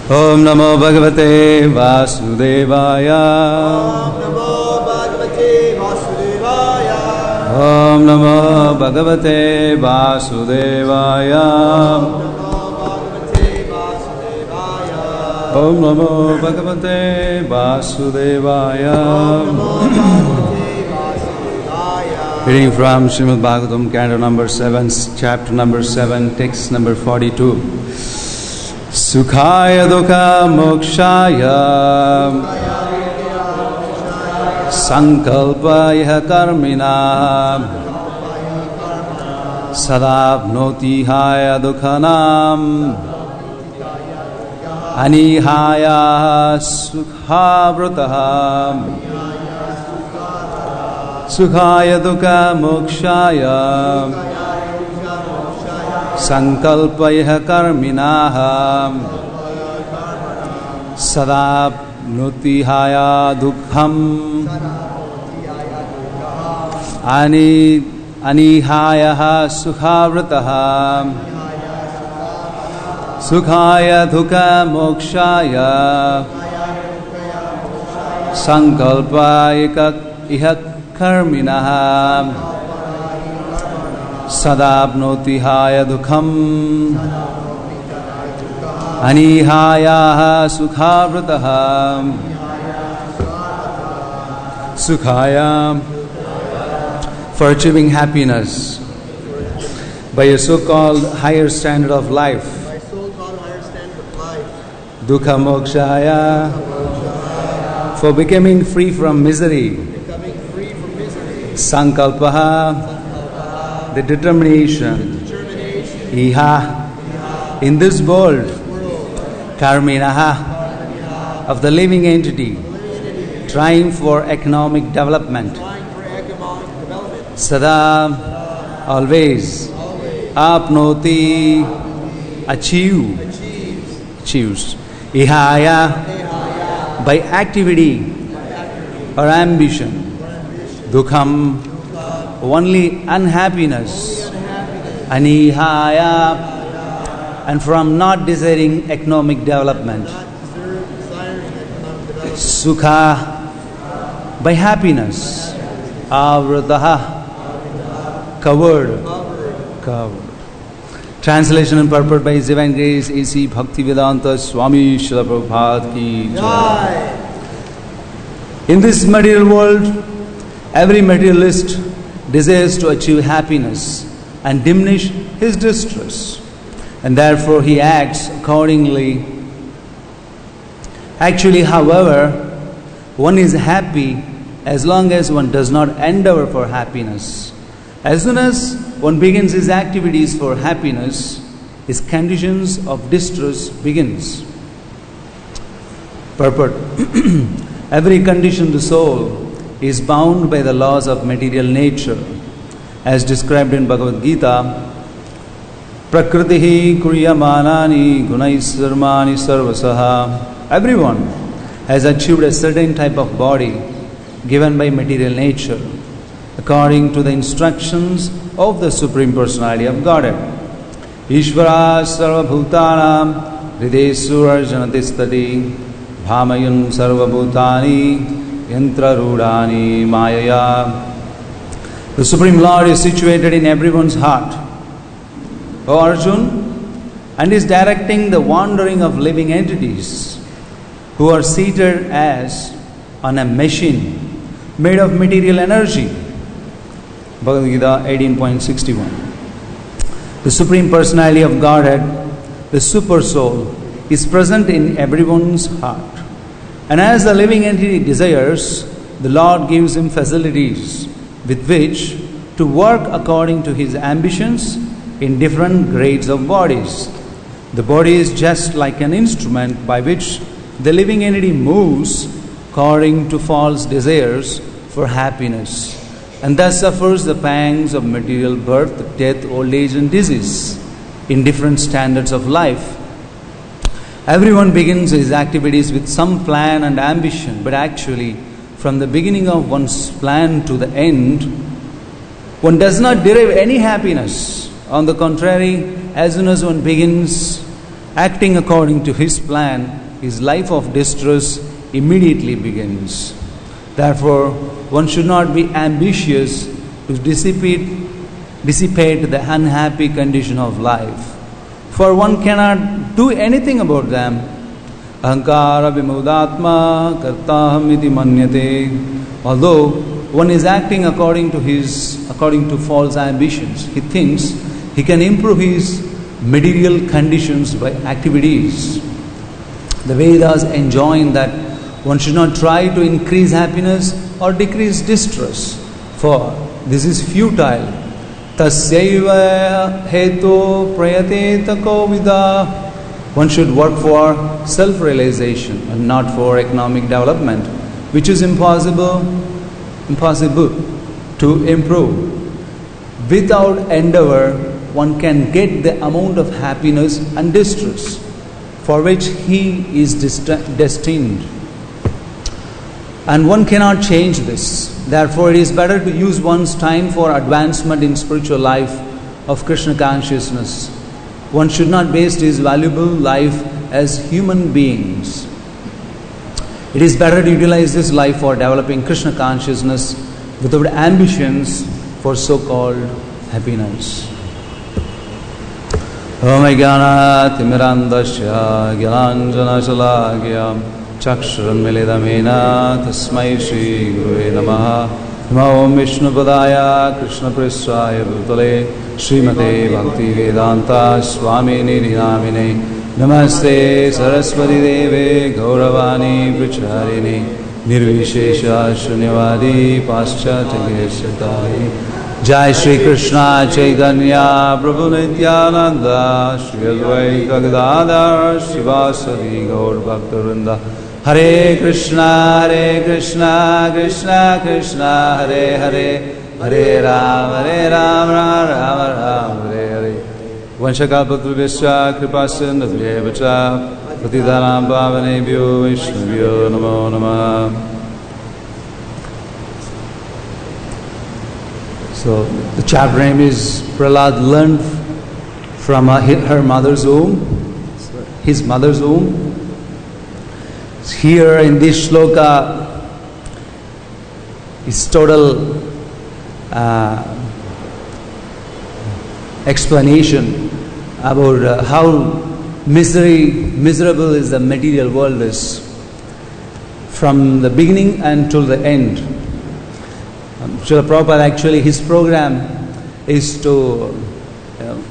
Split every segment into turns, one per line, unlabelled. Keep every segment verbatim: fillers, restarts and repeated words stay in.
Om Namo Bhagavate Vasudevaya. Om Namo Bhagavate Vasudevaya. Om Namo Bhagavate Vasudevaya. Reading from Srimad Bhagavatam, canto number seven, chapter number seven, text number forty-two. Sukhaya dukha mokshaya sankalpaya karmina sadapnoti haya dukhanam anihaya sukhavrataha. Sukhaya dukha mokshaya sankalpaya karminaha sadapnutihaya dukham ani anihaya sukhavrataha. Sukhaya dukha mokshaya sankalpaya iha karminaha sadapnotihaya dukham anihaya sukhavrataha. Sukhaya, for achieving happiness by a so-called higher standard of life. Dukha mokshaya, for becoming free from misery. Sankalpaha, the determination. Iha, in this world. Karminaha, of the living entity, trying for economic development. Sada, always. Apnoti, achieve. Achieves. Ihaya, by activity or ambition. Dukham, only unhappiness. Anihaya, and from not desiring economic development. Sukha, by happiness. Avrataha, covered. Covered. Translation and purport by His Divine Grace A C Bhaktivedanta Swami Srila Prabhupada ki jai. In this material world, every materialist desires to achieve happiness and diminish his distress, and therefore he acts accordingly. Actually, however, one is happy as long as one does not endeavor for happiness. As soon as one begins his activities for happiness, his conditions of distress begins. Purport. Every conditioned soul is bound by the laws of material nature, as described in Bhagavad Gita. Prakritihi kuryamanani gunaisarmani sarvasaha. Everyone has achieved a certain type of body given by material nature, according to the instructions of the Supreme Personality of Godhead. Ishvara sarva bhutanam hridesu arjanatistati bhamayun sarva bhutani yantra rudani mayaya. The Supreme Lord is situated in everyone's heart, O Arjun, and is directing the wandering of living entities who are seated as on a machine made of material energy. Bhagavad Gita eighteen point sixty-one. The Supreme Personality of Godhead, the Super Soul, is present in everyone's heart. And as the living entity desires, the Lord gives him facilities with which to work according to his ambitions in different grades of bodies. The body is just like an instrument by which the living entity moves according to false desires for happiness, and thus suffers the pangs of material birth, death, old age and disease in different standards of life. Everyone begins his activities with some plan and ambition, but actually, from the beginning of one's plan to the end, one does not derive any happiness. On the contrary, as soon as one begins acting according to his plan, his life of distress immediately begins. Therefore, one should not be ambitious to dissipate, dissipate the unhappy condition of life, for one cannot do anything about them. Ahankara vimudatma kartaham iti manyate. Although one is acting according to his, according to false ambitions, he thinks he can improve his material conditions by activities. The Vedas enjoin that one should not try to increase happiness or decrease distress, for this is futile. Tasyaiva heto prayate tako vida. One should work for self-realization and not for economic development, which is impossible, impossible to improve. Without endeavor, one can get the amount of happiness and distress for which he is dest- destined. And one cannot change this. Therefore, it is better to use one's time for advancement in spiritual life of Krishna consciousness. One should not waste his valuable life as human beings. It is better to utilize this life for developing Krishna consciousness without ambitions for so-called happiness. Om Jnana Timirandasya Gyananjana Shalakya Chakshuram Milidamena Tasmai Shri Gurave Namaha. Namo Om Vishnu Padaya Krishna Prasthaya Bhutale Srimate Bhakti Vedanta Swami Nidhi Namine Namaste Saraswati Deve Gauravani Pracharini Nirvishesha Shunyavadi Paschatya Satari. Jai Shri Krishna Chaitanya Prabhu Nityananda Shri Advaita Gadadhar Shivasadi Gaur Bhaktivinoda. Hare Krishna Hare Krishna Krishna Krishna Hare Hare Hare Ram Hare Ram Ram Ram Ram Hare Hare. Vanshakapatrubhyascha kripasindhubhyevacha patitanam pavanebhyo Vaishnavyo Namo Namah. So the chapter name is Prahlad learned from her mother's womb, his mother's womb. Here in this shloka is total uh, explanation about uh, how misery, miserable is the material world is from the beginning until the end. Um, Srila Prabhupada actually, his program is to you know,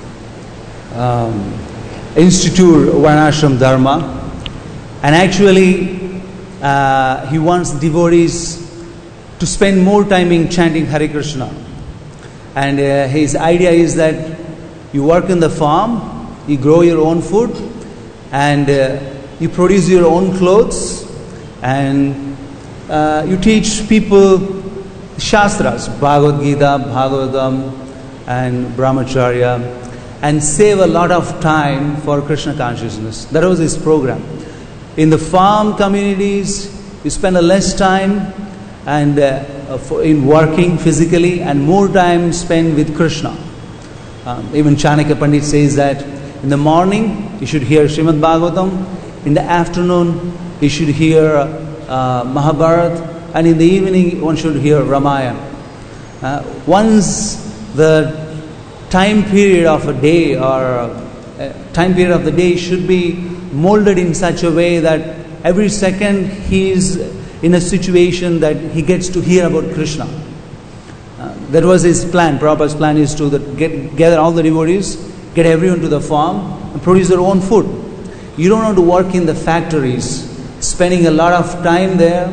um, institute Varnashram Dharma, and actually uh, he wants devotees to spend more time in chanting Hare Krishna. And uh, his idea is that you work in the farm, you grow your own food, and uh, you produce your own clothes, and uh, you teach people Shastras, Bhagavad Gita, Bhagavatam, and Brahmacharya, and save a lot of time for Krishna consciousness. That was his program. In the farm communities, you spend a less time and uh, for, in working physically, and more time spent with Krishna. Um, even Chanakya Pandit says that in the morning you should hear Srimad Bhagavatam, in the afternoon you should hear uh, Mahabharata, and in the evening one should hear Ramayana. Uh, once the time period of a day or uh, time period of the day should be molded in such a way that every second he is in a situation that he gets to hear about Krishna. Uh, that was his plan. Prabhupada's plan is to the, get, gather all the devotees, get everyone to the farm, and produce their own food. You don't have to work in the factories, spending a lot of time there,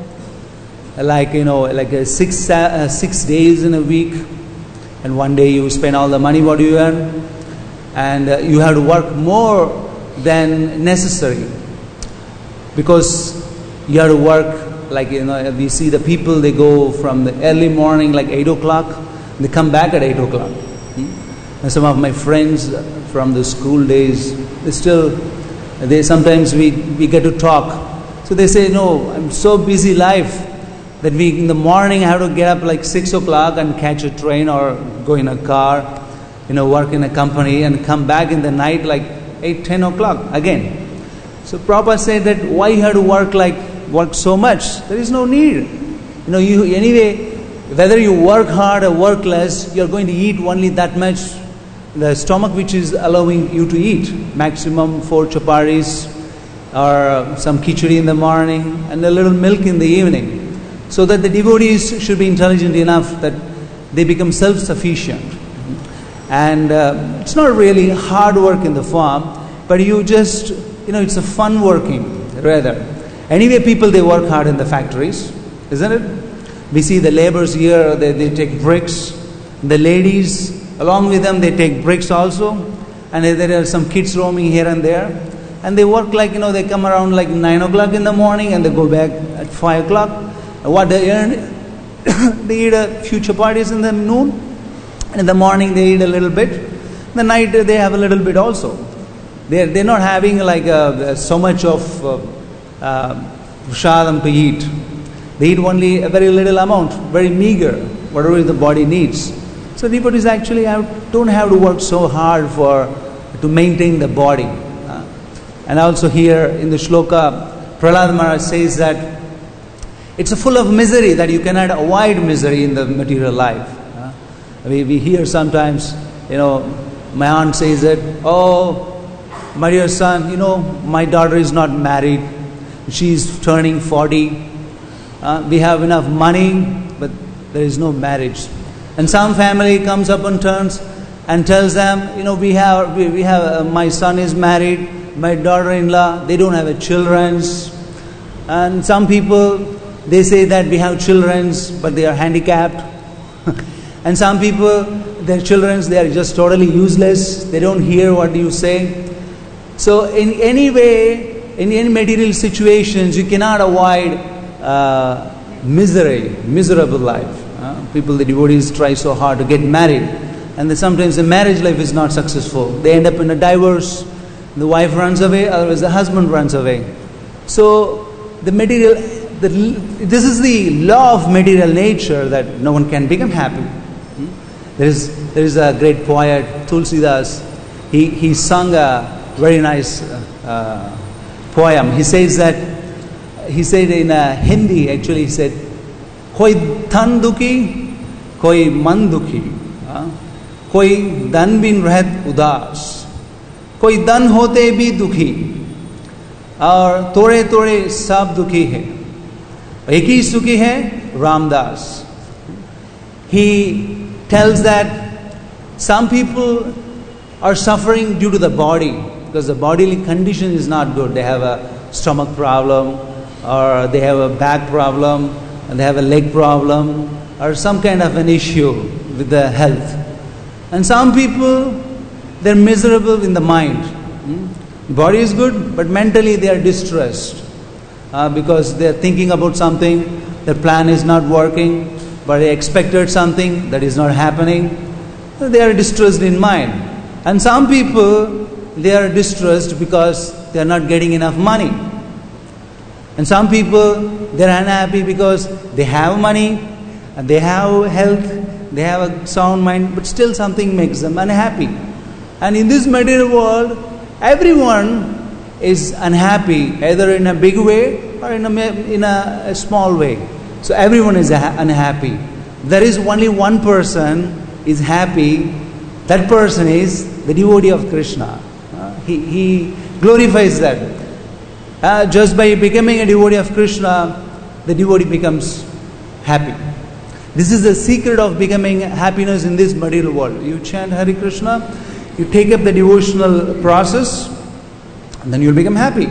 like you know, like a six uh, six days in a week, and one day you spend all the money what you earn, and uh, you have to work more than necessary, because you have to work like you know we see the people, they go from the early morning like eight o'clock, they come back at eight o'clock. Hmm? And some of my friends from the school days, they still they sometimes we, we get to talk. So they say, no, I'm so busy life that we in the morning I have to get up like six o'clock and catch a train or go in a car, you know, work in a company and come back in the night like eight, ten o'clock again. So Prabhupada said that why you have to work like work so much? There is no need. You know, you anyway, whether you work hard or work less, you are going to eat only that much. The stomach which is allowing you to eat, maximum four chapatis or some khichdi in the morning and a little milk in the evening, so that the devotees should be intelligent enough that they become self-sufficient. And uh, it's not really hard work in the farm, but you just, you know, it's a fun working rather. Anyway, people, they work hard in the factories, isn't it? We see the laborers here, they, they take bricks. The ladies, along with them, they take bricks also. And there are some kids roaming here and there. And they work like, you know, they come around like nine o'clock in the morning and they go back at five o'clock. What they earn, they eat a few chapatis in the noon. And in the morning they eat a little bit. In the night they have a little bit also. They're, they're not having like a, so much of uh, uh, prashadam to eat. They eat only a very little amount, very meager, whatever the body needs. So devotees actually have, don't have to work so hard for to maintain the body. Uh, and also here in the shloka, Prahlad Maharaj says that it's a full of misery, that you cannot avoid misery in the material life. Uh, we, we hear sometimes, you know, my aunt says that, oh, my dear son, you know, my daughter is not married. She's turning forty. Uh, we have enough money, but there is no marriage. And some family comes up and turns and tells them, you know, we have, we, we have, uh, my son is married, my daughter-in-law, they don't have a children's. And some people, they say that we have children's, but they are handicapped. And some people, their children's, they are just totally useless. They don't hear what you say. So in any way, in any material situations, you cannot avoid uh, misery, miserable life. Uh, people, the devotees try so hard to get married, and then sometimes the marriage life is not successful. They end up in a divorce, the wife runs away, otherwise the husband runs away. So the material, the, this is the law of material nature, that no one can become happy. Hmm? There is there is a great poet, Tulsidas. He, he sung a very nice uh, poem. He says that, he said in uh, Hindi, actually he said, Koi dhan dukhi, koi man dukhi, koi dhan bin rahat udas, koi dhan hote bhi dukhi, aur tore tore sab dukhi hai, ek hi sukhi hai, Ramdas. He tells that some people are suffering due to the body, because the bodily condition is not good. They have a stomach problem, or they have a back problem, and they have a leg problem, or some kind of an issue with the health. And some people, they're miserable in the mind. Hmm? Body is good, but mentally they are distressed uh, because they're thinking about something, their plan is not working, but they expected something that is not happening. They are distressed in mind. And some people, they are distressed because they are not getting enough money. And some people, they are unhappy because they have money, and they have health, they have a sound mind, but still something makes them unhappy. And in this material world, everyone is unhappy, either in a big way or in a, in a, a small way. So everyone is unhappy. There is only one person is happy. That person is the devotee of Krishna. Uh, he, he glorifies that. Uh, just by becoming a devotee of Krishna, the devotee becomes happy. This is the secret of becoming happiness in this material world. You chant Hare Krishna, you take up the devotional process, and then you'll become happy.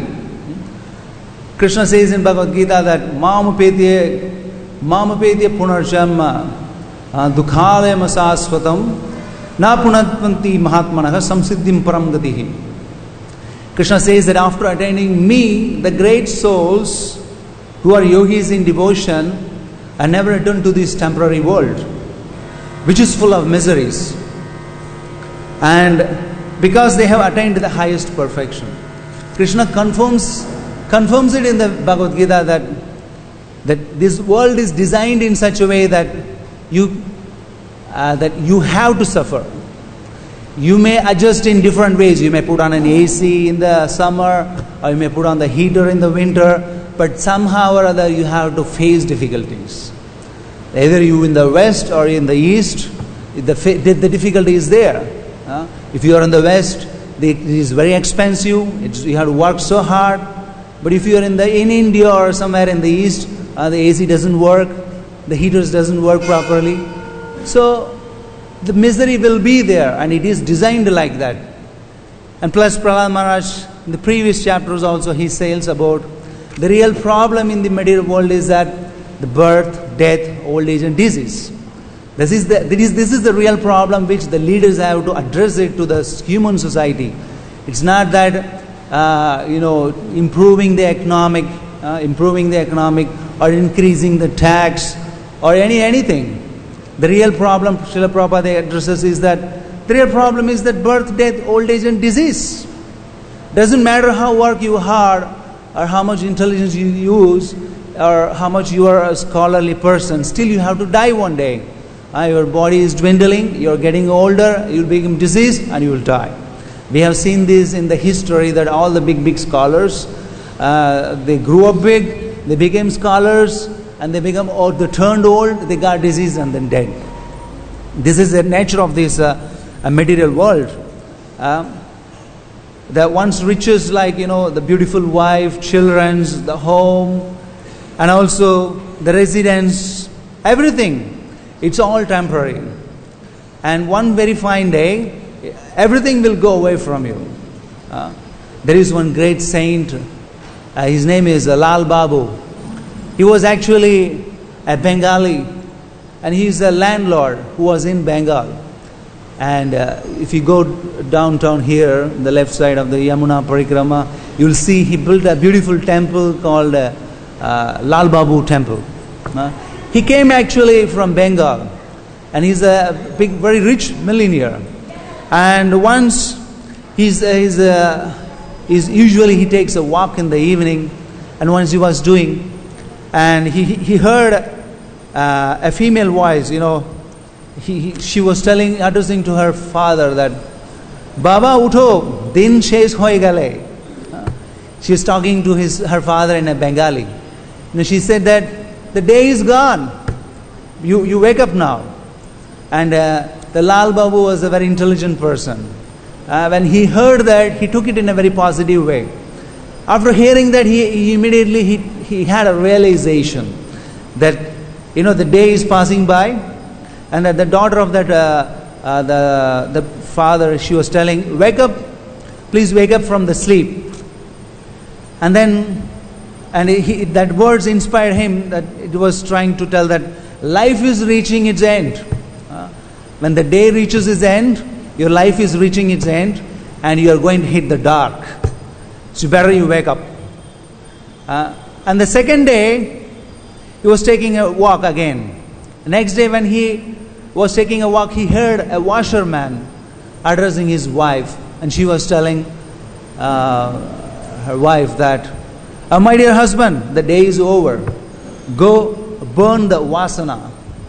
Krishna says in Bhagavad Gita that Mam apetye Mam apetye punarjama dukhalaya masasvatam na punatvanti mahatmanaha samsiddhim param gatihi. Krishna says that after attaining me, the great souls who are yogis in devotion are never returned to this temporary world, which is full of miseries. And because they have attained the highest perfection, Krishna confirms confirms it in the Bhagavad Gita that that this world is designed in such a way that you uh, that you have to suffer. You may adjust in different ways. You may put on an A C in the summer, or you may put on the heater in the winter, but somehow or other you have to face difficulties. Either you in the west or in the east, the, the difficulty is there. Uh, if you are in the west, it is very expensive. It's, you have to work so hard. But if you are in the in India or somewhere in the east, uh, the A C doesn't work, the heaters doesn't work properly. So the misery will be there, and it is designed like that. And plus, Prahlad Maharaj, in the previous chapters also, he says about the real problem in the material world is that the birth, death, old age and disease. This is the, this is, this is the real problem which the leaders have to address it to the human society. It's not that, uh, you know, improving the economic, uh, improving the economic or increasing the tax or any anything. The real problem Srila Prabhupada addresses is that the real problem is that birth, death, old age and disease. Doesn't matter how work you hard or how much intelligence you use or how much you are a scholarly person, still you have to die one day. Uh, your body is dwindling, you are getting older, you will become diseased and you will die. We have seen this in the history that all the big, big scholars, uh, they grew up big, they became scholars, and they become old, they turned old, they got disease and then dead. This is the nature of this uh, material world. Uh, that once riches like, you know, the beautiful wife, children's, the home, and also the residence, everything, it's all temporary. And one very fine day, everything will go away from you. Uh, there is one great saint, uh, his name is uh, Lal Babu. He was actually a Bengali, and he is a landlord who was in Bengal. And uh, if you go downtown here, on the left side of the Yamuna Parikrama, you will see he built a beautiful temple called uh, uh, Lal Babu Temple. Uh, he came actually from Bengal, and he's a big, very rich millionaire. And once he's, uh, he's, uh, he's usually he takes a walk in the evening, and once he was doing, and he he heard uh, a female voice, you know, he, he, she was telling, addressing to her father that, Baba utho, din shesh hoye gale. She was talking to his her father in a Bengali. You know, she said that the day is gone. You you wake up now. And uh, the Lal Babu was a very intelligent person. Uh, when he heard that, he took it in a very positive way. After hearing that, he, he immediately he, he had a realization that, you know, the day is passing by, and that the daughter of that uh, uh, the the father, she was telling, wake up, please wake up from the sleep. And then, and he, that words inspired him, that it was trying to tell that life is reaching its end. Uh, when the day reaches its end, your life is reaching its end, and you are going to hit the dark. So better you wake up. Uh, and the second day, he was taking a walk again. The next day when he was taking a walk, he heard a washerman addressing his wife. And she was telling uh, her wife that, oh, my dear husband, the day is over. Go burn the vasana.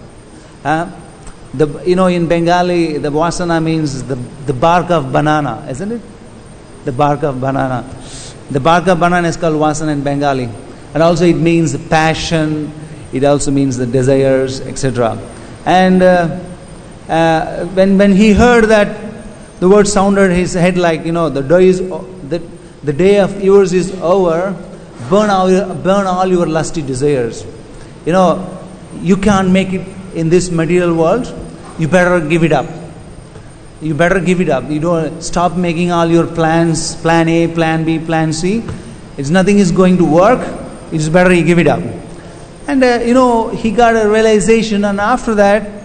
Uh, the, you know, in Bengali, the vasana means the, the bark of banana, isn't it? The bark of banana. The bark of banana is called vasana in Bengali. And also it means passion, it also means the desires, et cetera. And uh, uh, when when he heard that, the word sounded in his head like, you know, the day is the, the day of yours is over, burn all, your, burn all your lusty desires. You know, you can't make it in this material world, you better give it up. You better give it up. You don't stop making all your plans, plan A, plan B, plan C. It's nothing is going to work. It's better you give it up. And uh, you know, he got a realization, and after that,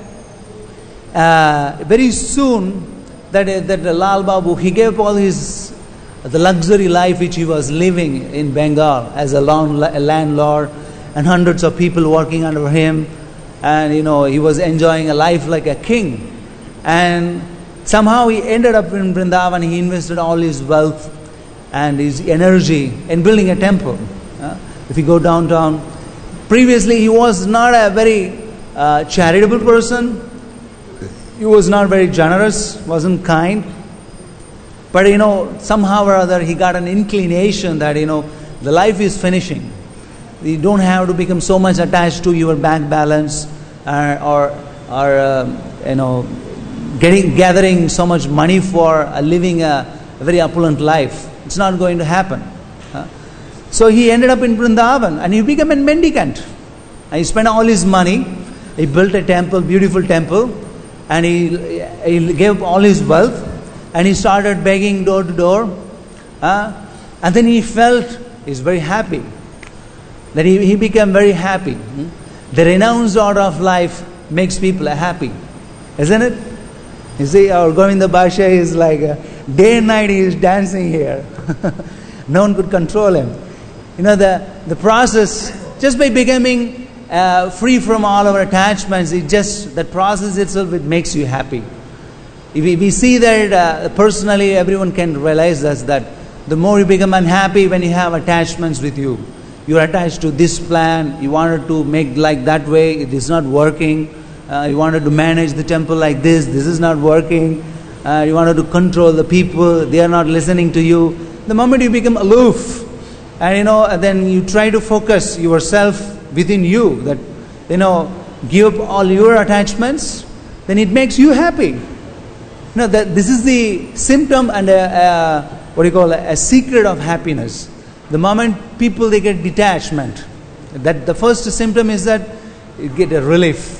uh, very soon, that uh, that uh, Lal Babu, he gave all his the luxury life which he was living in Bengal as a landlord, and hundreds of people working under him, and you know, he was enjoying a life like a king. And somehow he ended up in Vrindavan. He invested all his wealth and his energy in building a temple. Uh, if you go downtown, previously he was not a very uh, charitable person. he was not very generous, wasn't kind. But, you know, somehow or other he got an inclination that, you know, the life is finishing. You don't have to become so much attached to your bank balance uh, or, or uh, you know, getting gathering so much money for uh, living a, a very opulent life. It's not going to happen. Uh, so he ended up in Vrindavan and he became a mendicant. And he spent all his money. He built a temple, beautiful temple, and he, he gave all his wealth and he started begging door to door. Uh, and then he felt he's very happy. That he, he became very happy. Hmm? The renounced order of life makes people happy. Isn't it? You see, our Govinda Bhasha is like uh, day and night he is dancing here. No one could control him. You know, the, the process, just by becoming uh, free from all our attachments, it just, that process itself, it makes you happy. If we, we see that uh, personally, everyone can realize this, that the more you become unhappy when you have attachments with you. You are attached to this plan, you wanted to make like that way, it is not working. Uh, you wanted to manage the temple like this, this is not working. Uh, you wanted to control the people, they are not listening to you. The moment you become aloof, and you know, then you try to focus yourself within you, that, you know, give up all your attachments, then it makes you happy. You know, that this is the symptom and a, a, what do you call, a, a secret of happiness. The moment people, they get detachment, that the first symptom is that you get a relief.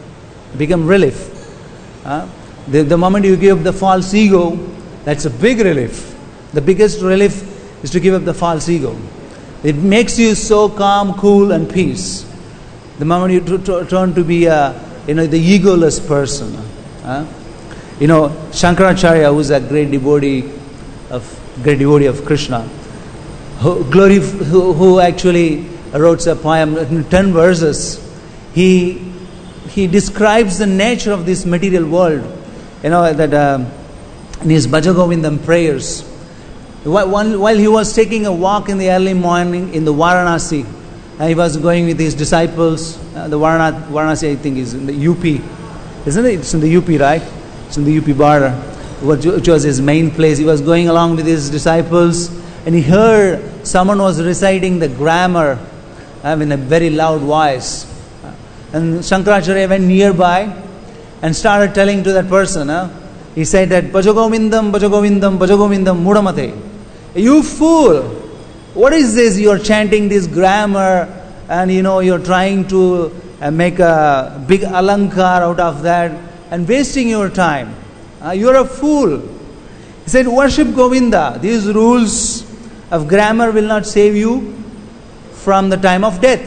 Become relief. Uh, the, the moment you give up the false ego, that's a big relief. The biggest relief is to give up the false ego. It makes you so calm, cool, and peace. The moment you t- t- turn to be a, you know, the egoless person. Uh, you know, Shankaracharya, who is a great devotee of great devotee of Krishna, who, glory, who, who actually wrote a poem in ten verses. He He describes the nature of this material world. You know, that uh, in his Bhajagovindam prayers, while, while he was taking a walk in the early morning in the Varanasi, and he was going with his disciples, uh, the Varanasi, Varanasi I think is in the U P, isn't it? It's in the U P, right? It's in the U P border, which was his main place. He was going along with his disciples, and he heard someone was reciting the grammar uh, in a very loud voice. And Shankaracharya went nearby and started telling to that person, huh? He said that, Bhajagovindam, Bhajagovindam, Bhajagovindam, Mudamate. You fool! What is this? You're chanting this grammar and you know, you're trying to uh, make a big alankar out of that and wasting your time. Uh, you're a fool. He said, worship Govinda. These rules of grammar will not save you from the time of death.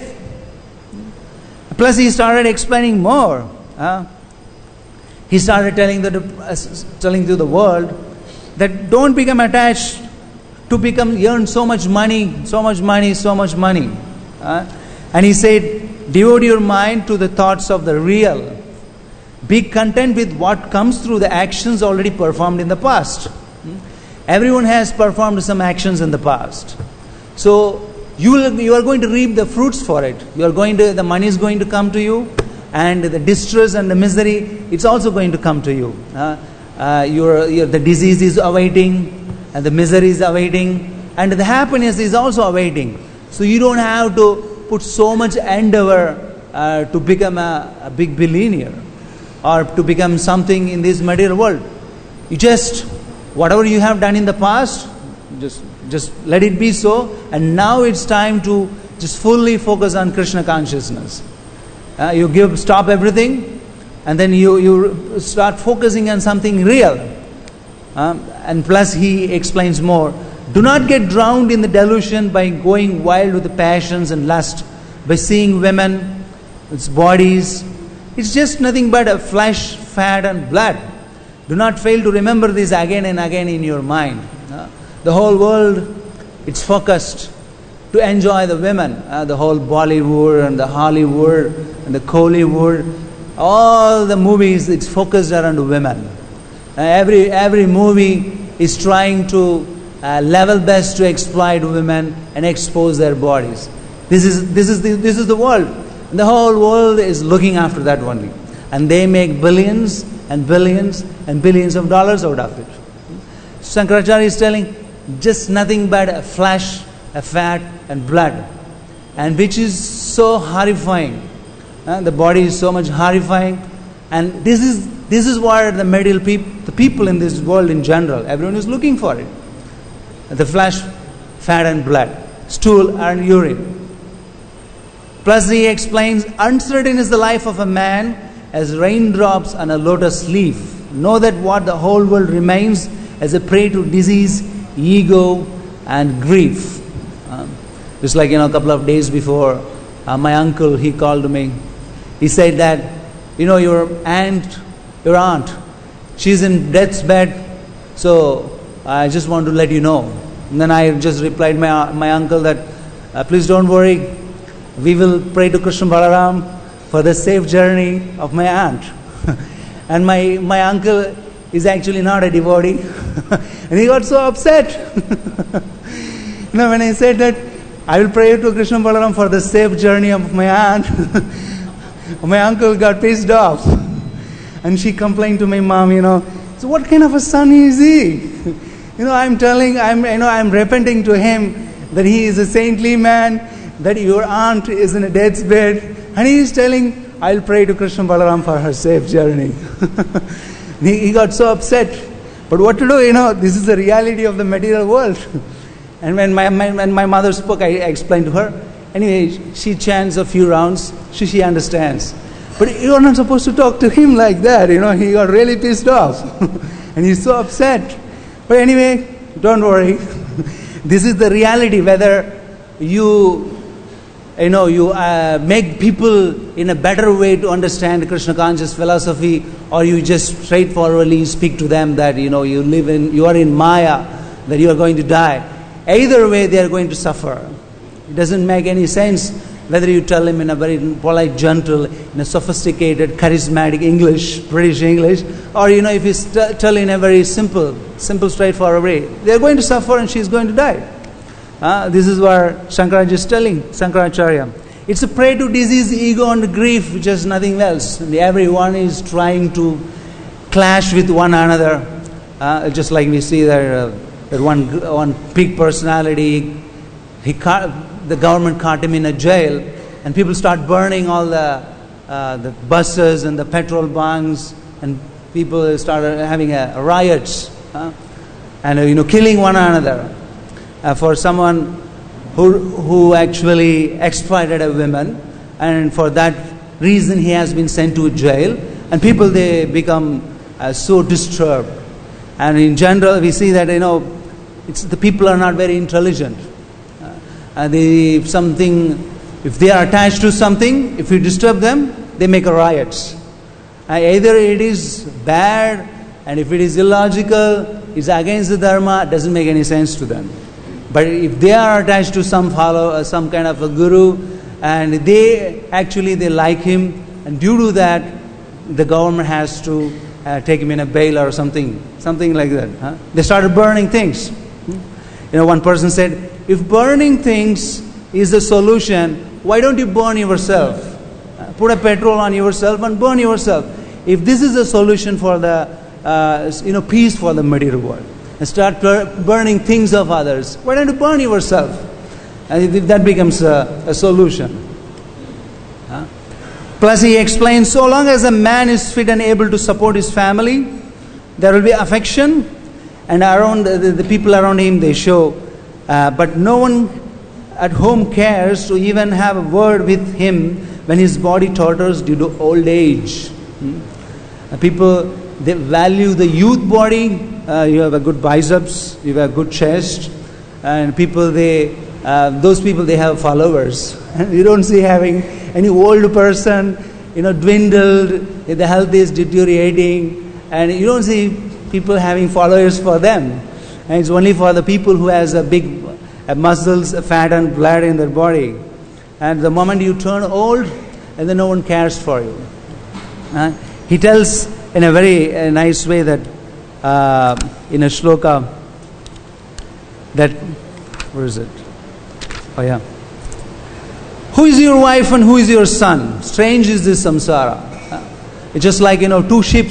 Plus, he started explaining more. Uh, he started telling the uh, telling to the world that don't become attached to become earn so much money, so much money, so much money. Uh, and he said, devote your mind to the thoughts of the real. Be content with what comes through the actions already performed in the past. Hmm? Everyone has performed some actions in the past. So You will, you are going to reap the fruits for it. You are going to, the money is going to come to you, and the distress and the misery, it's also going to come to you. Uh, uh, your, your, the disease is awaiting, and the misery is awaiting, and the happiness is also awaiting. So you don't have to put so much endeavor uh, to become a, a big billionaire or to become something in this material world. You just, whatever you have done in the past, just Just let it be so, and now it's time to just fully focus on Krishna consciousness. Uh, you give, stop everything, and then you, you start focusing on something real. Um, and plus he explains more. Do not get drowned in the delusion by going wild with the passions and lust, by seeing women, its bodies. It's just nothing but a flesh, fat and blood. Do not fail to remember this again and again in your mind. Uh, The whole world, it's focused to enjoy the women. Uh, the whole Bollywood and the Hollywood and the Kollywood, all the movies, it's focused around women. Uh, every every movie is trying to uh, level best to exploit women and expose their bodies. This is this is the this is the world. And the whole world is looking after that only, and they make billions and billions and billions of dollars out of it. Shankaracharya is telling, just nothing but a flesh, a fat and blood, and which is so horrifying. Uh, the body is so much horrifying, and this is this is what the material people, the people in this world in general, everyone is looking for it. The flesh, fat and blood, stool and urine. Plus he explains, uncertain is the life of a man as raindrops on a lotus leaf. Know that what the whole world remains as a prey to disease, ego and grief. Um, just like, you know, a couple of days before, uh, my uncle, he called me. He said that, you know, your aunt, your aunt, she's in death's bed, so I just want to let you know. And then I just replied my my uncle that, uh, please don't worry, we will pray to Krishna Balaram for the safe journey of my aunt. And my, my uncle is actually not a devotee. And he got so upset. You know, when I said that I will pray to Krishna Balaram for the safe journey of my aunt, my uncle got pissed off. And she complained to my mom, you know, so what kind of a son is he? You know, I'm telling, I'm, you know, I'm repenting to him that he is a saintly man, that your aunt is in a death's bed, and he is telling, I'll pray to Krishna Balaram for her safe journey. he, he got so upset. But what to do, you know, this is the reality of the material world. And when my, my, when my mother spoke, I, I explained to her. Anyway, she chants a few rounds, she, she understands. But you are not supposed to talk to him like that, you know, he got really pissed off. And he's so upset. But anyway, don't worry. This is the reality, whether you, you know, you uh, make people in a better way to understand Krishna conscious philosophy, or you just straightforwardly speak to them that, you know, you live in, you are in Maya, that you are going to die. Either way, they are going to suffer. It doesn't make any sense whether you tell him in a very polite, gentle, in a sophisticated, charismatic English, British English, or, you know, if you st- tell in a very simple, simple, straightforward way, they are going to suffer and she is going to die. Uh, this is what Shankaracharya is telling, Shankaracharya. It's a prey to disease, ego and grief, which is nothing else. And everyone is trying to clash with one another. Uh, just like we see that, uh, that one, one big personality, he caught, the government caught him in a jail, and people start burning all the uh, the buses and the petrol bunks, and people started having a, a riots, huh? and uh, you know, killing one another uh, for someone who who actually exploited a woman, and for that reason he has been sent to jail, and people, they become uh, so disturbed. And in general, we see that, you know, it's the people are not very intelligent. Uh, they, if something, if they are attached to something, if you disturb them, they make a riots. Uh, either it is bad, and if it is illogical, it's against the dharma, it doesn't make any sense to them. But if they are attached to some follow, uh, some kind of a guru, and they actually they like him, and due to that, the government has to uh, take him in a bail or something, something like that. Huh? They started burning things. You know, one person said, if burning things is the solution, why don't you burn yourself? Uh, put a petrol on yourself and burn yourself. If this is the solution for the, uh, you know, peace for the material world, and start bur- burning things of others, why don't you burn yourself? And if, if that becomes a, a solution. Huh? Plus he explains, so long as a man is fit and able to support his family, there will be affection, and around the, the, the people around him, they show. Uh, but no one at home cares to even have a word with him when his body totters due to old age. Hmm? Uh, people, they value the youth body. Uh, you have a good biceps, you have a good chest, and people, they, uh, those people, they have followers. And you don't see having any old person, you know, dwindled, the health is deteriorating, and you don't see people having followers for them. And it's only for the people who has a big uh, muscles, fat and blood in their body. And the moment you turn old, and then no one cares for you. Uh, he tells in a very uh, nice way that uh, in a shloka that, where is it? Oh yeah. Who is your wife and who is your son? Strange is this samsara. Uh, it's just like, you know, two ships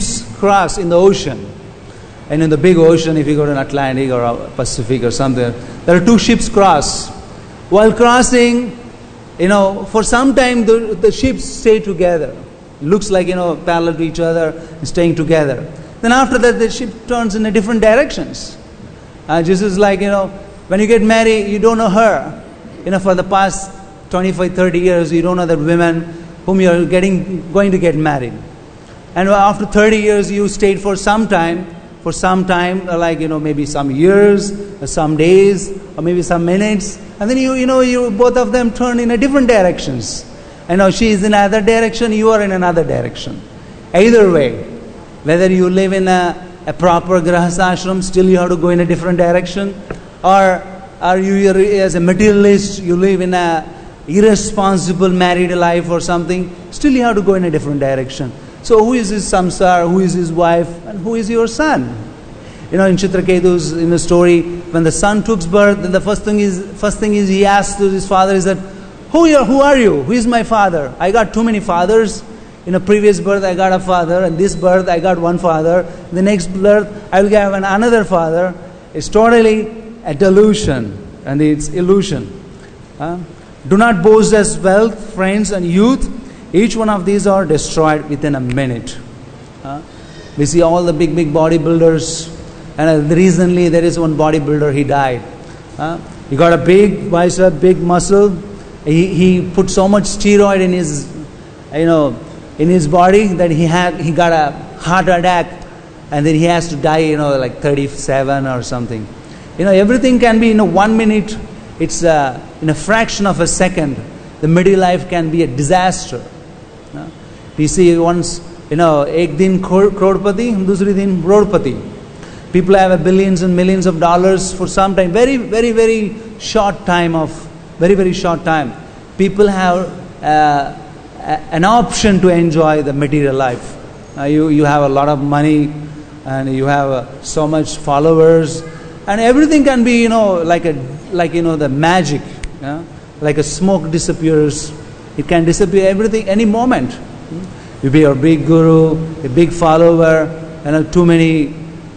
cross in the ocean. And in the big ocean, if you go to an Atlantic or a Pacific or something, there are two ships cross. While crossing, you know, for some time the, the ships stay together. Looks like, you know, parallel to each other, staying together. Then after that, the ship turns in a different directions. Uh, just as like, you know, when you get married, you don't know her. You know, for the past twenty-five, thirty years, you don't know that women whom you are getting, going to get married. And after thirty years, you stayed for some time, for some time, like, you know, maybe some years, or some days, or maybe some minutes. And then, you you know, you both of them turn in a different directions. And now she is in another direction, you are in another direction. Either way, whether you live in a, a proper grahastha ashram, still you have to go in a different direction. Or are you, as a materialist, you live in a irresponsible married life or something, still you have to go in a different direction. So who is his samsar, who is his wife, and who is your son? You know, in Chitraketu's, in the story, when the son took birth, then the first thing is, first thing is he asked to his father is that, who, are, who are you? Who is my father? I got too many fathers. In a previous birth I got a father, and this birth I got one father. The next birth I will have another father. It's totally a delusion, and it's illusion. Uh, do not boast as wealth, friends, and youth. Each one of these are destroyed within a minute. Uh, we see all the big, big bodybuilders, and uh, recently there is one bodybuilder, he died. Uh, he got a big bicep, big muscle. He he put so much steroid in his, you know, in his body that he had he got a heart attack, and then he has to die, you know, like thirty-seven or something. You know, everything can be in a one minute. It's uh, in a fraction of a second. The middle life can be a disaster. Uh, we see once, you know, ek din crorepati, dusri din rodpati. People have a billions and millions of dollars for some time. Very, very, very short time of, very, very short time. People have uh, an option to enjoy the material life. Uh, you, you have a lot of money, and you have uh, so much followers, and everything can be, you know, like a, like, you know, the magic. Yeah? Like a smoke disappears. It can disappear everything, any moment. You be a big guru, a big follower, and uh, too many,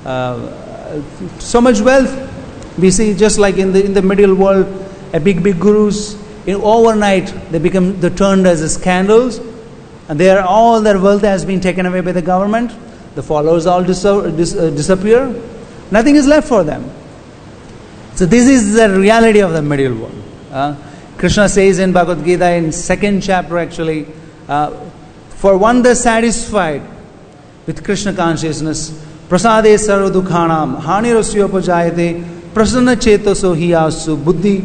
uh, so much wealth. We see just like in the in the middle world, a big big gurus, in overnight they become they turned as scandals, and they are all their wealth has been taken away by the government. The followers all dis- dis- uh, disappear. Nothing is left for them. So this is the reality of the middle world. Uh, Krishna says in Bhagavad Gita in second chapter actually, uh, for one that is satisfied with Krishna consciousness, prasade sarva dukhanam hanirasyopa prasanna chetoso hiyasu buddhi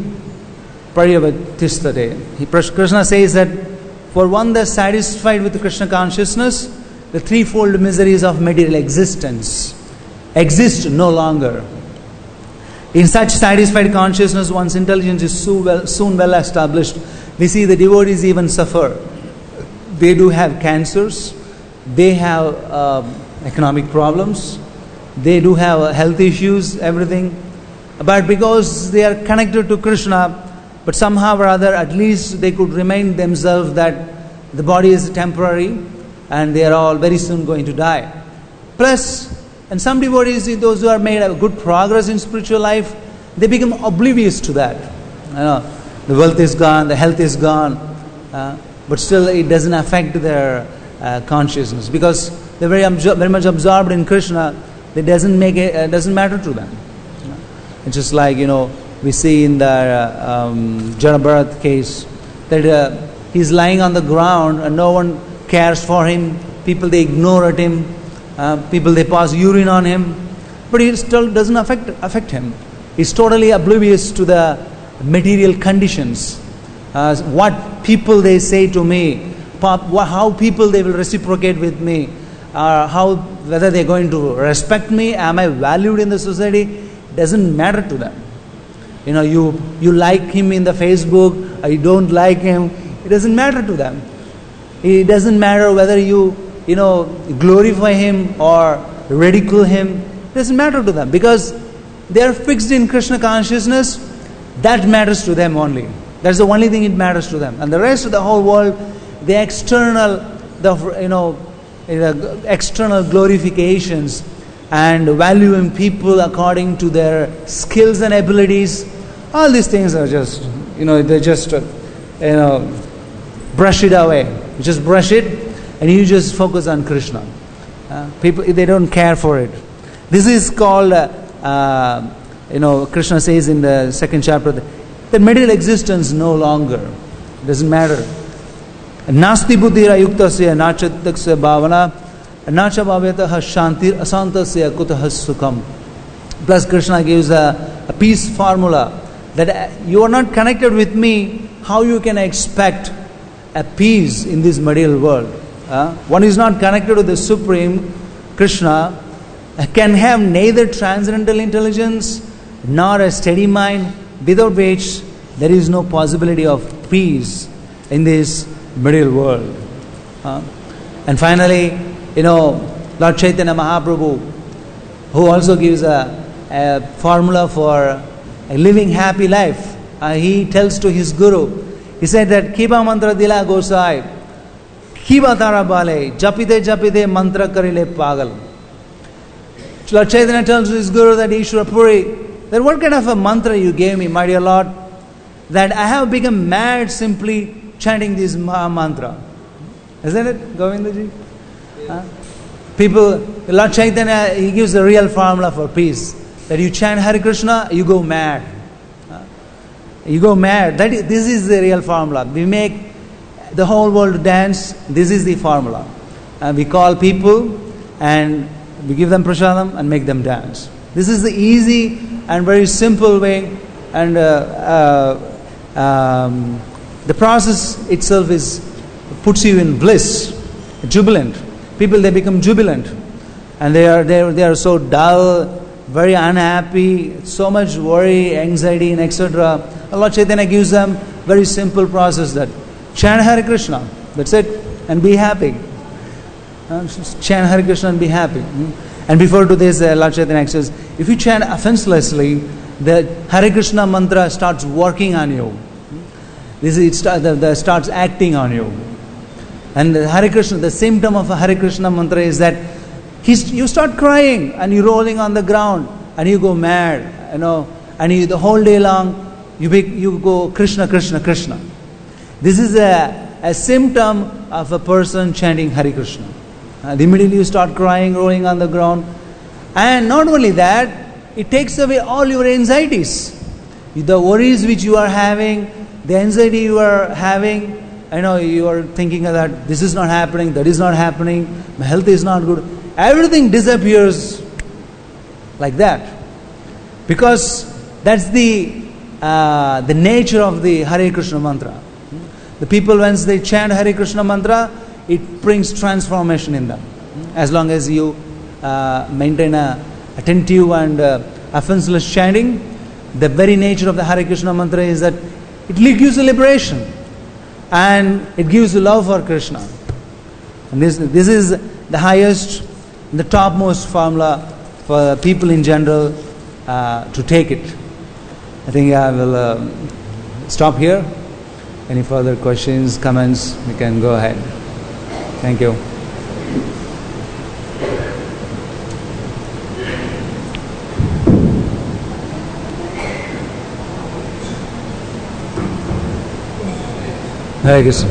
paryavatistade. Krishna says that for one that is satisfied with Krishna consciousness, the threefold miseries of material existence exist no longer. In such satisfied consciousness, one's intelligence is soon well, soon well established. We see the devotees even suffer. They do have cancers. They have uh, economic problems. They do have uh, health issues, everything. But because they are connected to Krishna, but somehow or other, at least they could remind themselves that the body is temporary and they are all very soon going to die. Plus, and some devotees, those who are made a good progress in spiritual life, they become oblivious to that. You know, the wealth is gone, the health is gone, uh, but still it doesn't affect their uh, consciousness because they're very absor- very much absorbed in Krishna. It doesn't make it uh, doesn't matter to them. You know? It's just like, you know, we see in the uh, um, Jara Bharat case that uh, he's lying on the ground and no one cares for him. People, they ignore at him. Uh, people, they pass urine on him, but it still doesn't affect affect him. He's totally oblivious to the material conditions. Uh, what people they say to me, how people they will reciprocate with me, uh, how whether they're going to respect me, am I valued in the society, doesn't matter to them. You know, you you like him in the Facebook, or you don't like him, it doesn't matter to them. It doesn't matter whether you you know, glorify him or ridicule him. It doesn't matter to them because they are fixed in Krishna consciousness. That matters to them only. That's the only thing it matters to them. And the rest of the whole world, the external, the you know, uh, external glorifications and valuing people according to their skills and abilities. All these things are just, you know, they just, uh, you know, brush it away. You just brush it and you just focus on Krishna. Uh, people, they don't care for it. This is called, uh, uh, you know, Krishna says in the second chapter that, that material existence no longer. It doesn't matter. Nasti buddhira yuktasya nachataksa bhavana nacha bhavyataha shantir asantasya kutaha sukham. Plus Krishna gives a, a peace formula that you are not connected with me, how you can expect a peace in this material world? Uh, one is not connected with the Supreme, Krishna, can have neither transcendental intelligence nor a steady mind, without which there is no possibility of peace in this material world. Uh, and finally, you know, Lord Chaitanya Mahaprabhu, who also gives a, a formula for a living happy life, uh, he tells to his guru, he said that Kiba mantra dila gosai, Kiba tara bale, japide japide mantra karile pagal. Lord Chaitanya tells his guru that Ishwara Puri, that what kind of a mantra you gave me, my dear Lord, that I have become mad simply chanting this mantra. Isn't it, Govindaji? Huh? People, Lord Chaitanya, he gives the real formula for peace. That you chant Hare Krishna, you go mad. Huh? You go mad. That is, this is the real formula. We make the whole world dance. This is the formula. Uh, we call people and we give them prasadam and make them dance. This is the easy and very simple way, and uh, uh, um, the process itself is puts you in bliss, jubilant. People, they become jubilant, and they are they are, they are so dull, very unhappy, so much worry, anxiety, and et cetera. Lord Chaitanya gives them very simple process that chant Hare Krishna. That's it, and be happy. Uh, chant Hare Krishna and be happy. Hmm? And before to this, uh, Lord Chaitanya says, if you chant offenselessly, the Hare Krishna mantra starts working on you. This is, it start, the, the starts acting on you. And the Hare Krishna, the symptom of a Hare Krishna mantra is that he's, you start crying and you're rolling on the ground and you go mad, you know, and you, the whole day long you be, you go Krishna, Krishna, Krishna. This is a, a symptom of a person chanting Hare Krishna. And immediately you start crying, rolling on the ground. And not only that, it takes away all your anxieties. The worries which you are having, the anxiety you are having, I know you are thinking that this is not happening, that is not happening, my health is not good. Everything disappears like that. Because that's the uh, the nature of the Hare Krishna mantra. The people, once they chant Hare Krishna mantra, it brings transformation in them. As long as you uh, maintain a attentive and uh, offenseless chanting, the very nature of the Hare Krishna mantra is that it gives you liberation and it gives you love for Krishna. And this, this is the highest, the topmost formula for people in general uh, to take it. I think I will uh, stop here. Any further questions, comments, we can go ahead. Thank you. Hare Krishna.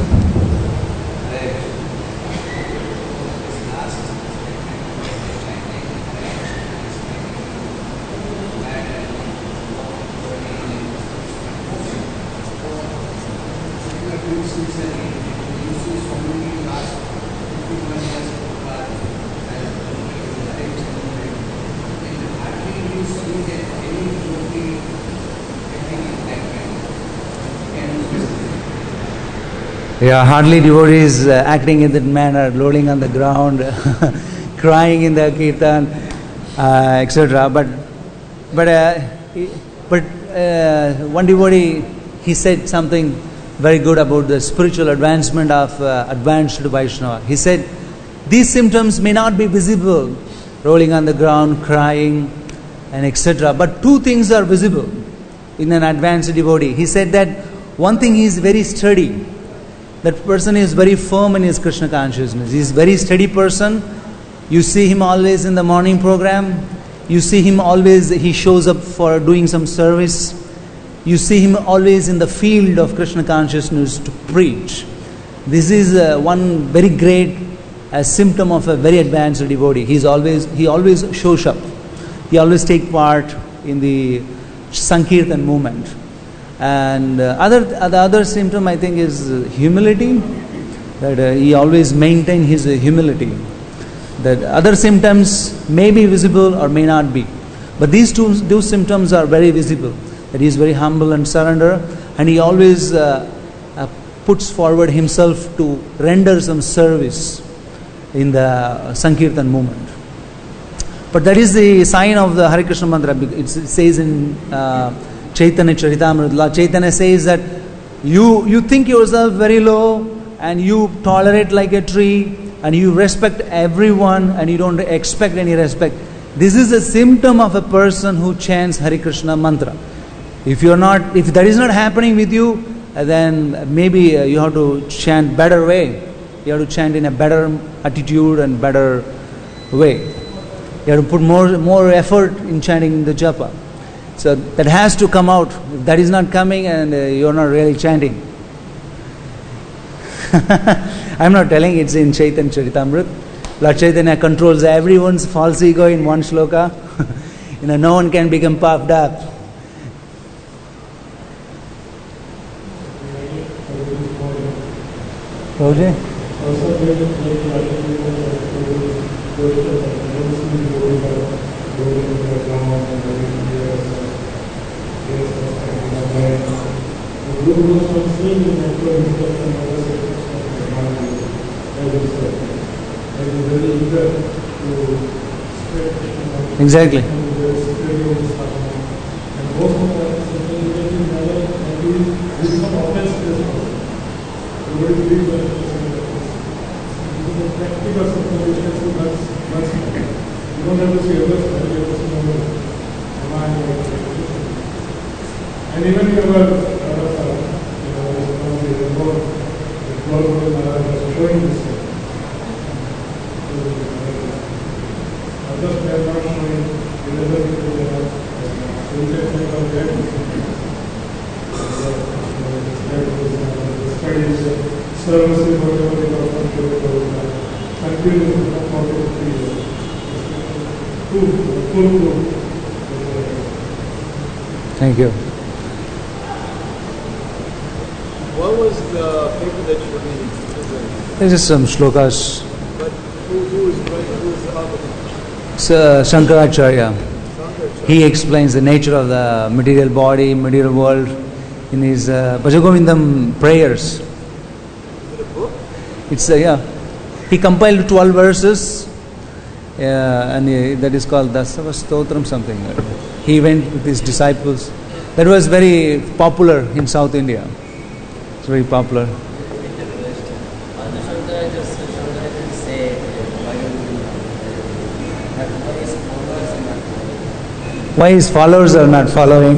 Yeah, hardly devotees uh, acting in that manner, rolling on the ground, crying in the kirtan, uh, et cetera. But, but, uh, but uh, one devotee, he said something very good about the spiritual advancement of uh, advanced Vaishnava. He said, these symptoms may not be visible, rolling on the ground, crying, and et cetera. But two things are visible in an advanced devotee. He said that one thing, he is very steady. that person is very firm in his Krishna consciousness. He is a very steady person. You see him always in the morning program. You see him always, he shows up for doing some service. You see him always in the field of Krishna consciousness to preach. This is uh, one very great uh, symptom of a very advanced devotee. He's always, he always shows up. He always takes part in the Sankirtan movement. And uh, other the other symptom, I think, is uh, humility. That uh, he always maintains his uh, humility. That other symptoms may be visible or may not be, but these two, two symptoms are very visible. That he is very humble and surrender, and he always uh, uh, puts forward himself to render some service in the Sankirtan movement. But that is the sign of the Hare Krishna mantra. It says in uh, Chaitanya Charitamrita, Lord Chaitanya says that you you think yourself very low and you tolerate like a tree and you respect everyone and you don't expect any respect. This is a symptom of a person who chants Hare Krishna mantra. If you're not, if that is not happening with you, then maybe you have to chant better way. You have to chant in a better attitude and better way. You have to put more more effort in chanting the japa. So that has to come out. If that is not coming, and uh, you're not really chanting. I'm not telling it's in Chaitanya Charitamrita. Lord Chaitanya controls everyone's false ego in one shloka. You know, no one can become puffed up. Roger? Exactly.
And even you were, uh, you know, the report, the global was showing this. Others they are not showing the other people they are interested about that. The studies, services, whatever they offer to continuous about three years. Full, full, full.
Thank you.
What was the paper that you were reading?
This is some shlokas.
But who, who is writing? Who is the author?
It's uh, Shankaracharya. Shankaracharya. He explains the nature of the material body, material world in his uh, Bhajagovindam prayers.
Is it a book?
It's uh, yeah. He compiled twelve verses, uh, and he, that is called Dasava Stotram something. He went with his disciples. That was very popular in South India. It's very popular. Why his followers are not following?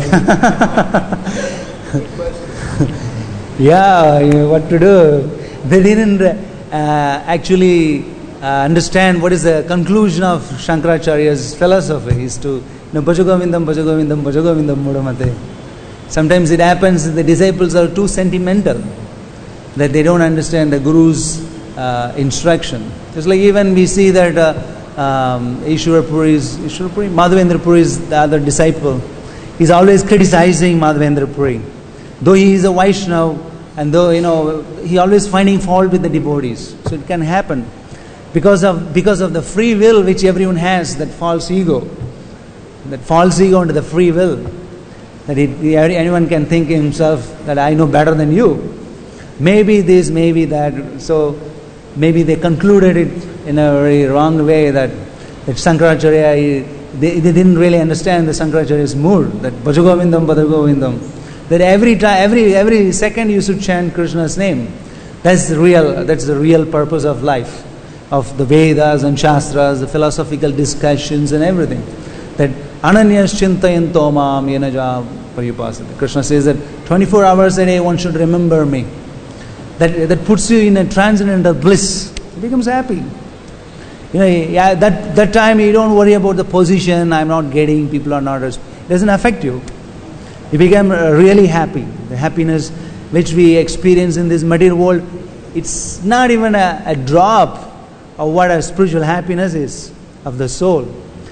Yeah, what to do? They didn't uh, actually uh, understand what is the conclusion of Shankaracharya's philosophy. Is to No, Bhajagovindam, Bhajagovindam, Bhajagovindam, Mudamate. Sometimes it happens that the disciples are too sentimental, that they don't understand the Guru's uh, instruction. Just like even we see that uh, um, Ishwara Puri's, Ishwara Puri, Madhavendra Puri's the other disciple, he's always criticizing Madhavendra Puri. Though he is a Vaishnava, and though, you know, he always finding fault with the devotees. So it can happen. Because of, because of the free will which everyone has, that false ego. That false ego into the free will, that it, anyone can think himself that I know better than you. Maybe this, maybe that. So maybe they concluded it in a very wrong way, that, that Shankaracharya, they, they didn't really understand the Shankaracharya's mood, that Bhajagovindam, Bhajagovindam, that every time, every every second you should chant Krishna's name. That's the real, that's the real purpose of life, of the Vedas and Shastras, the philosophical discussions and everything. That Ananyas Chintayanto Mam Yenaja Paripasati. Krishna says that twenty-four hours a day one should remember me. that, that puts you in a transcendental bliss. He becomes happy. You know, yeah, that, that time you don't worry about the position, I'm not getting, people are not, it doesn't affect you. You become really happy. The happiness which we experience in this material world, it's not even a, a drop of what a spiritual happiness is of the soul.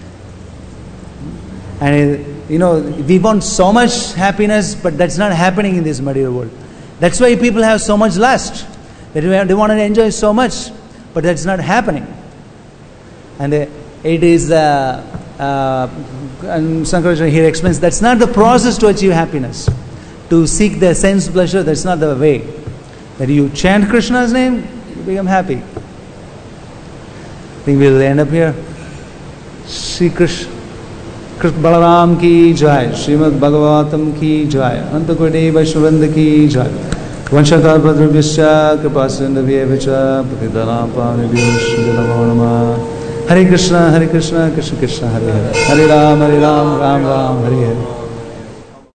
And you know, we want so much happiness, but that's not happening in this material world. That's why people have so much lust. That they want to enjoy so much, but that's not happening. And uh, it is, uh, uh, and Sankaracharya here explains, that's not the process to achieve happiness. To seek the sense pleasure, that's not the way. That you chant Krishna's name, you become happy. I think we'll end up here. Shri Krishna. Krishna Balaram ki jai, Srimad Bhagavatam ki jai, Antakoti Vaishravanda ki jai, Vanshakar Padravyasya, Kripasindavyevacha, Patidanam Pavnebhyo Shridavam Namah. Hare Krishna, Hare Krishna, Krishna Krishna, Hare Hare, Hare Ram, Hare Ram, Ram Ram, Hare Hare.